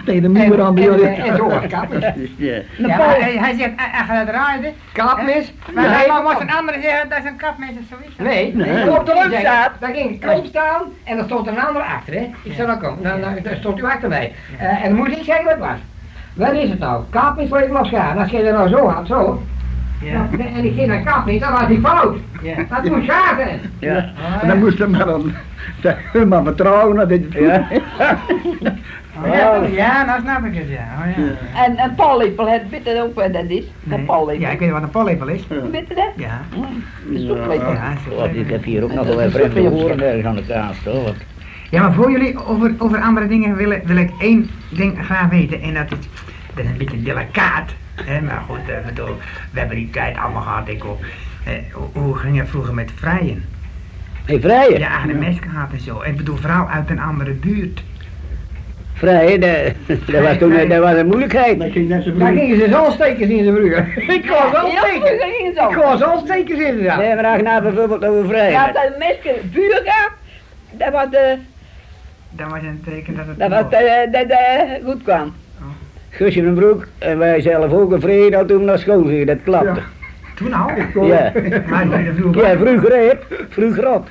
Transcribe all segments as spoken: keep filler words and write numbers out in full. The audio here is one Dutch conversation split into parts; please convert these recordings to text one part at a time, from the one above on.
tegen de muur aan. En, en, en zo was kapmis. Ja. Ja, hij, hij zegt, hij gaat draaien. Kapmis? Maar Nee. dan moest een andere zeggen, dat is een kapmis of zoiets. Nee, Nee. nee. Op de Die rug zei- staat. Daar ging een kroon staan en er stond een ander achter, hè. Ik zei, nou kom, dan, dan, dan stond u achter mij. Uh, en dan moest ik zeggen wat het was. Wat is het nou? Kapmis wil ik losgaan. Als je er nou zo had, zo. Ja. Nou, en ik ging naar kapmis, dan was hij fout. Ja. Dat moest schaden. Ja. En dan moest hij maar dan, dan maar vertrouwen dat dit Ja. Oh, ja, ja, nou snap ik het, ja. Oh, ja. En een pollepel, het weet je ook wat dat is? Nee. Een pollepel. Ja, ik weet wat een pollepel is. Weet je dat? Ja. Een soeplepel. Ja, Oh, ik heb hier ook nog wel een vreemde horen ergens aan de kaas, toch? Ja, maar voor jullie over, over andere dingen willen, wil ik één ding graag weten. En dat is, dat is een beetje delicaat. Hè? Maar goed, eh, bedoel, we hebben die tijd allemaal gehad, ik ook. Eh, hoe, hoe ging het vroeger met vrijen? Hey, vrijen? Ja, aan de mes gehad en zo. En ik bedoel, vooral uit een andere buurt. Vrijen, dat, dat was toen dat was een moeilijkheid. Dat ging net zo Daar broer. gingen ze zalstekers in de broer. Ik kon Ja, zalstekers. dat ging zo. Ik kon zalstekers in de Nee, maar dan nou bijvoorbeeld over Ja, vrijen. dat meske vuur gaf, dat was de, Dat was een teken dat het... dat was de, dat de goed kwam. Gusje en broek en wij zelf ook een vrede dat toen we naar school gingen, dat klapte. Toen al? Ja. Maar niet de vroeger. Ja, vroeger hè, vroeger op.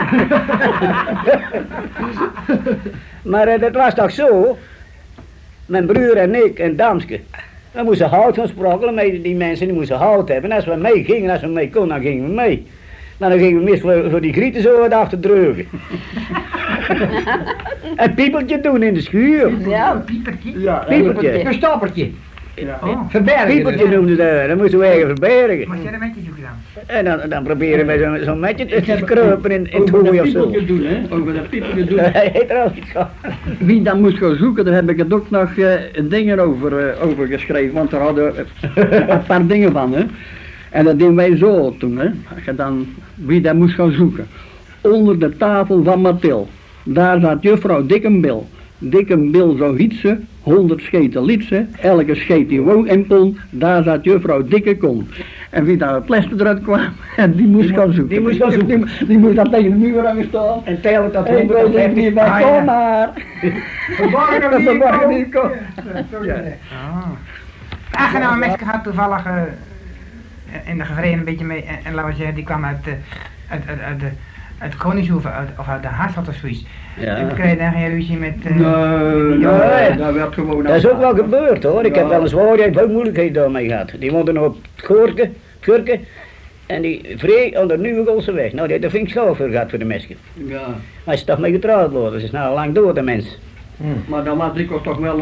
Maar uh, dat was toch zo, mijn broer en ik en Damske, we moesten hout gaan sprokkelen, maar die mensen die moesten hout hebben. En als we mee gingen, als we mee konden, dan gingen we mee. Maar dan gingen we mis voor, voor die grieten zo wat achter dreugen. Een piepeltje doen in de schuur. Ja, Een piepertje. Ja, Piepeltje. Een stappertje. Ja. Oh, Verbergen. Piepeltje noemden ze dat, dat moesten we even verbergen. moest jij een beetje zoeken dan? En dan, dan proberen we zo'n zo metje Ik te heb kruipen in, in het over hooi dat of zo. piepeltje doen, hè. Over dat piepeltje doen. Hij heeft er al iets gehad. Wie dan moest gaan zoeken, daar heb ik het ook nog uh, dingen over, uh, over geschreven, want er hadden uh, een paar dingen van, hè. En dat deden wij zo toen, hè. Als je dan, wie dat moest gaan zoeken. Onder de tafel van Mathil, daar zat juffrouw Dikkenbil. Dikkenbil zou hietsen, honderd scheten lietsen, elke scheet die woon en pon, daar zat juffrouw Dikke kon. En wie daar het pleister eruit kwam, en die moest gaan zoeken. die moest gaan zoeken. Die, die moest dan tegen de muur aan staan. En tellen tot En ik weet niet honderdvijftig. meer, Ah, ja. kom maar. Verborgen Dat wie ik verborgen kom. wie ik kom. Ja. Oh. Aangenaam mesje had toevallig uh, in de gevreden een beetje mee. En, en laten we zeggen, die kwam uit, uh, uit, uit, uit de... Uit Koningshoeven, uit, of uit de Haarstad of zoiets. Ja. En we kregen daar geen ruzie met... Uh, Nee, nee, dat werd gewoon... Dat is ook wel gebeurd hoor. Ik heb wel eens waar, ik heb ook moeilijkheden daarmee gehad. Die woonden nog op het Goorke, Gurke. En die vrij aan de Nieuwe Golseweg. Nou, die heeft er flink schouw voor gehad voor de mesje. Ja, Maar hij is toch mee getrouwd worden. Ze is nou lang dood, de mens. maar dan was ik toch wel